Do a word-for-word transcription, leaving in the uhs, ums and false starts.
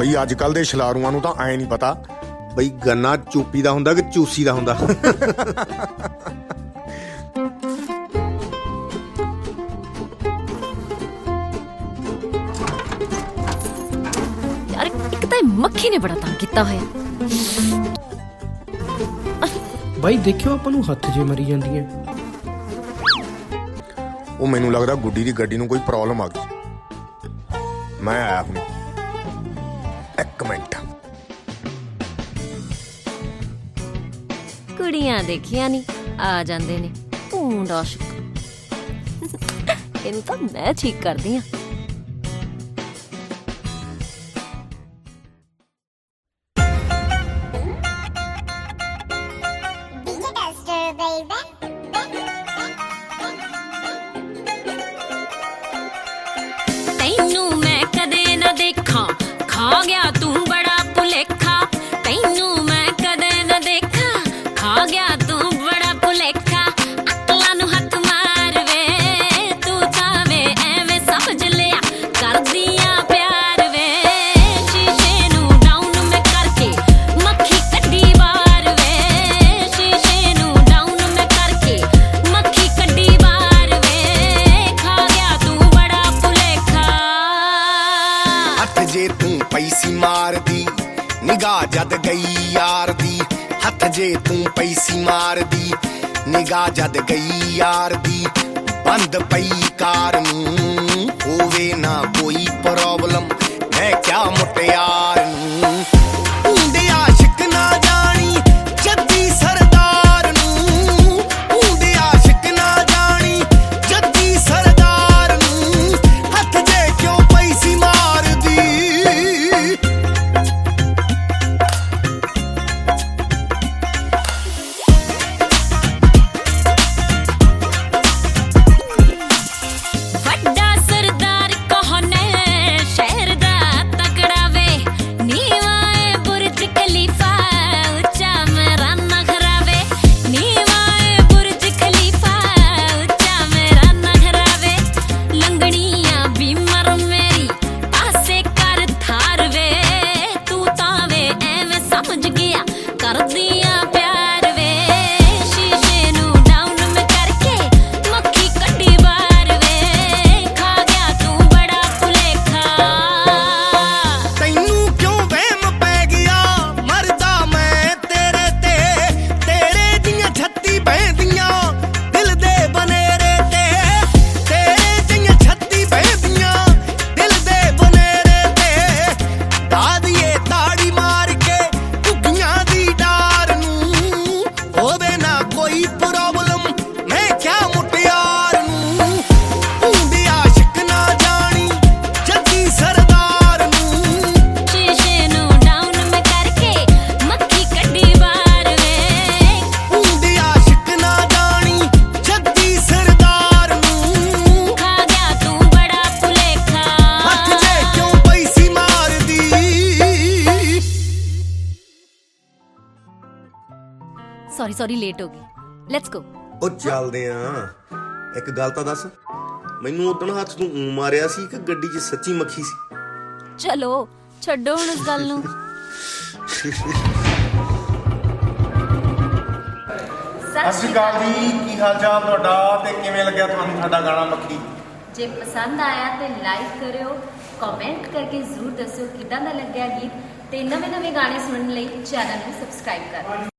ਬਈ ਅੱਜ ਕੱਲ ਦੇ ਛਲਾਰੂਆਂ ਨੂੰ ਤਾਂ ਐ ਨਹੀਂ ਪਤਾ ਬਈ ਗੰਨਾ ਚੂਪੀ ਦਾ ਹੁੰਦਾ ਕਿ ਚੂਸੀ ਦਾ ਹੁੰਦਾ। ਯਾਰ ਇੱਕ ਤਾਂ ਮੱਖੀ ਨੇ ਬੜਾ ਤੰਗ ਕੀਤਾ ਹੋਇਆ। ਬਾਈ ਦੇਖਿਓ ਆਪਾਂ ਨੂੰ ਹੱਥ ਜੇ ਮਰੀ ਜਾਂਦੀਆਂ। ਉਹ ਮੈਨੂੰ ਲੱਗਦਾ ਗੁੱਡੀ ਦੀ ਗੱਡੀ ਨੂੰ ਕੋਈ ਪ੍ਰੋਬਲਮ ਆ ਗਈ। ਮੈਂ ਆਇਆ ਹੁਣ ਇੱਕ ਮਿੰਟ। ਕੁੜੀਆਂ ਦੇਖੀਆਂ ਨਹੀਂ ਆ ਜਾਂਦੇ ਨੇ ਭੂੰਡ ਆਸ਼ਿਕ। ਇਹਨੂੰ ਤਾਂ ਮੈਂ ਠੀਕ ਕਰਦੀ ਆ। ਤੈਨੂੰ ਮੈਂ ਕਦੇ ਨਾ ਦੇਖਾਂ ਖਾ ਗਿਆ ਤੂੰ ਬੜਾ ਭੁਲੇਖਾ। ਤੈਨੂੰ ਮੈਂ ਕਦੇ ਨਾ ਦੇਖਾਂ ਖਾ ਗਿਆ ਤੂੰ ਬੜਾ ਭੁਲੇਖਾ। ਅਕਲਾਂ ਨੂੰ ਹੱਥ ਮਾਰ ਵੇ ਤੂੰ ਤਾਂ ਵੇ ਐਵੇਂ ਸਮਝ ਲਿਆ ਕਰਦੀਆਂ ਪਿਆਰ ਵੇ। ਸ਼ੀਸ਼ੇ ਨੂੰ ਡਾਊਨ ਮੈਂ ਕਰਕੇ ਮੱਖੀ ਕੱਢੀ ਬਾਹਰ ਵੇ। ਸ਼ੀਸ਼ੇ ਨੂੰ ਡਾਊਨ ਮੈਂ ਕਰਕੇ ਮੱਖੀ ਕੱਢੀ ਬਾਹਰ ਵੇ। ਖਾ ਗਿਆ ਤੂੰ ਬੜਾ ਭੁਲੇਖਾ। ਹੱਥ ਜੇ ਤੂੰ ਪੈਸੀ ਮਾਰਦੀ ਨਿਗਾਹ ਜਦ ਗਈ ਯਾਰ ਦੀ। ਹੱਥ ਜੇ ਤੂੰ ਪੈਸੀ ਮਾਰਦੀ ਨਿਗਾਹ ਜਦ ਗਈ ਯਾਰ ਦੀ। ਬੰਦ ਪਈ ਕਾਰ ਨੂੰ ਹੋਵੇ ਨਾ ਕੋਈ ਪ੍ਰੋਬਲਮ ਮੈਂ ਕਿਆ ਮੁਟਿਆਰ ਨੂੰ। ਹੁੰਦੇ ਆਸ਼ਿਕ ਨਾ ਜਾਣੀ ਜੱਦੀ ਸਰਦਾਰ ਨੂੰ। ਹੁੰਦੇ ਆਸ਼ਿਕ ਨਾ ਜਾਣੀ ਜੱਦੀ ਸਰਦਾਰ ਨੂੰ। ਹੱਥ ਜੇ ਕਿਉਂ ਪੈਸੀ ਮਾਰਦੀ। ਵੱਡਾ ਸਰਦਾਰ ਕੌਣ ਹੈ ਸ਼ਹਿਰ ਦਾ ਤਕੜਾ ਵੇ। ਨੀਵਾਂ ਏ ਬੁਰਜ ਖਲੀਫਾ ਉੱਚਾ ਮੇਰਾ ਨਖਰਾ ਵੇ। ਨੀਵਾਂ ਏ ਬੁਰਜ ਖਲੀਫਾ ਉੱਚਾ ਮੇਰਾ ਨਖਰਾ ਵੇ। ਲੰਗੜੀਆਂ ਬੀਮਰ ਮੇਰੀ ਪਾਸੇ ਕਰ ਥਾਰ ਵੇ। ਤੂੰ ਤਾਂ ਵੇ ਐਵੇਂ ਸਮਝ ਗਿਆ ਕਰਦੀਆਂ ਪਿਆਰ ਵੇ। ਸ਼ੀਸ਼ੇ ਨੂੰ ਡਾਊਨ ਮੈਂ ਕਰਕੇ ਮੱਖੀ ਕੱਢੀ ਬਾਹਰ ਵੇ। ਖਾ ਗਿਆ ਤੂੰ ਬੜਾ ਭੁਲੇਖਾ। ਤੈਨੂੰ ਕਿਉਂ ਵਹਿਮ ਪੈ ਗਿਆ ਮਰਦਾ ਮੈਂ ਤੇਰੇ ਤੇ। ਤੇਰੇ ਦੀਆਂ ਛੱਤੀ ਬਹਿੰਦੀਆਂ ਦਿਲ ਦੇ ਬਨੇਰੇ ਤੇ। ਤੇਰੇ ਦੀਆਂ ਛੱਤੀ ਬਹਿੰਦੀਆਂ ਦਿਲ ਦੇ ਬਨੇਰੇ ਤੇ। ਦਾਦੀਏ ਤਾੜੀ ਮਾਰ ਕੇ ਘੁੱਗੀਆਂ ਦੀ ਡਾਰ ਨੂੰ। ਹੋਵੇ ਨਾ ਕੋਈ ਪ੍ਰੋਬਲਮ ਮੈਂ ਕਿਆ ਮੁਟਿਆਰ ਨੂੰ। ਹੁੰਦੇ ਆਸ਼ਿਕ ਨਾ ਜਾਣੀ ਜੱਦੀ ਸਰਦਾਰ ਨੂੰ। ਸ਼ੀਸ਼ੇ ਨੂੰ ਡਾਊਨ ਮੈਂ ਕਰਕੇ ਮੱਖੀ ਕੱਢੀ ਬਾਹਰ ਵੇ। ਹੁੰਦੇ ਆਸ਼ਿਕ ਨਾ ਜਾਣੀ ਜੱਦੀ ਸਰਦਾਰ ਨੂੰ। ਖਾ ਗਿਆ ਤੂੰ ਬੜਾ ਭੁਲੇਖਾ। ਹੱਥ ਜੇ ਕਿਉਂ ਪੈਸੀ ਮਾਰਦੀ। ਸੌਰੀ ਸੌਰੀ ਲੇਟ ਹੋ ਗਈ। Let's go. ਉਹ ਚੱਲਦੇ ਆ। ਇੱਕ ਗੱਲ ਤਾਂ ਦੱਸ ਮੈਨੂੰ ਉਦੋਂ ਹੱਥ ਤੂੰ ਊਂ ਮਾਰਿਆ ਸੀ ਕਿ ਗੱਡੀ 'ਚ ਸੱਚੀ ਮੱਖੀ ਸੀ? ਚਲੋ ਛੱਡੋ ਹੁਣ ਇਸ ਗੱਲ ਨੂੰ। ਸਤਿ ਸ਼੍ਰੀ ਅਕਾਲ ਜੀ, ਕੀ ਹਾਲ ਚਾਲ ਤੁਹਾਡਾ ਤੇ ਕਿਵੇਂ ਲੱਗਿਆ ਤੁਹਾਨੂੰ ਸਾਡਾ ਗਾਣਾ ਮੱਖੀ? ਜੇ ਪਸੰਦ ਆਇਆ ਤੇ ਲਾਈਕ ਕਰਿਓ, ਕਮੈਂਟ ਕਰਕੇ ਜ਼ਰੂਰ ਦੱਸਿਓ ਕਿੱਦਾਂ ਦਾ ਲੱਗਿਆ ਗੀਤ। ਤੇ ਨਵੇਂ ਨਵੇਂ ਗਾਣੇ ਸੁਣਨ ਲਈ ਚੈਨਲ ਨੂੰ ਸਬਸਕ੍ਰਾਈਬ ਕਰੋ।